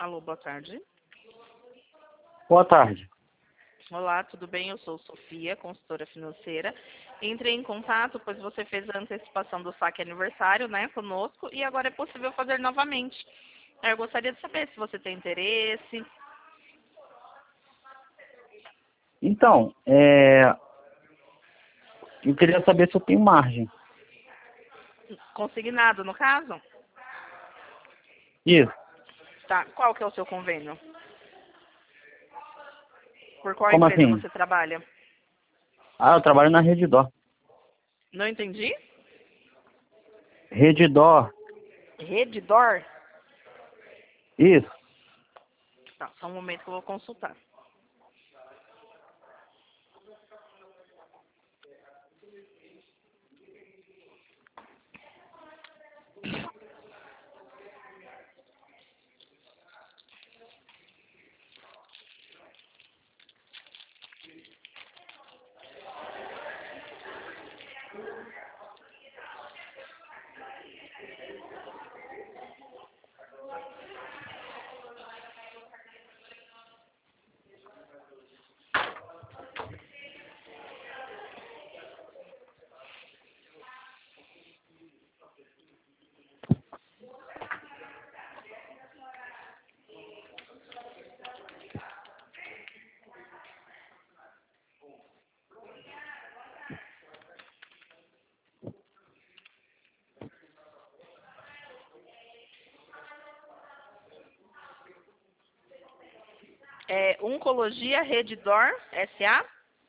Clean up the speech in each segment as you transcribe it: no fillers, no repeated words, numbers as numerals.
Alô, boa tarde. Boa tarde. Olá, tudo bem? Eu sou Sofia, consultora financeira. Entrei em contato, pois você fez a antecipação do saque aniversário, né, conosco, e agora é possível fazer novamente. Eu gostaria de saber se você tem interesse. Então, eu queria saber se eu tenho margem. Consignado, no caso? Isso. Tá. Qual que é o seu convênio? Por qual Como empresa assim? você trabalha? Ah, eu trabalho na Redditor. Não entendi. Redditor. Redditor? Isso. Tá, só um momento que eu vou consultar. É Oncologia Redditor S.A.?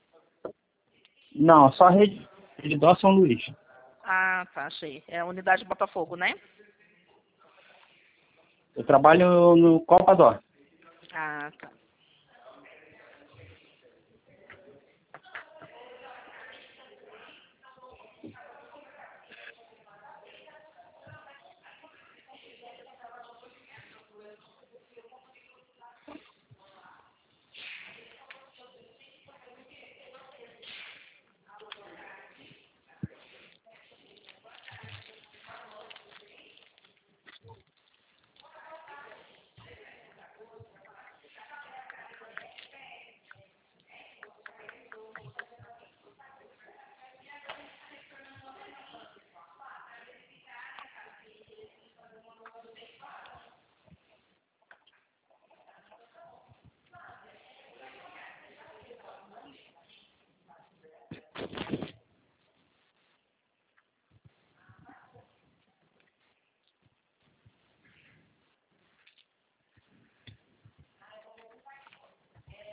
Não, só Redditor São Luís. Ah, tá, achei. É a unidade Botafogo, né? Eu trabalho no Copa Dó. Ah, tá.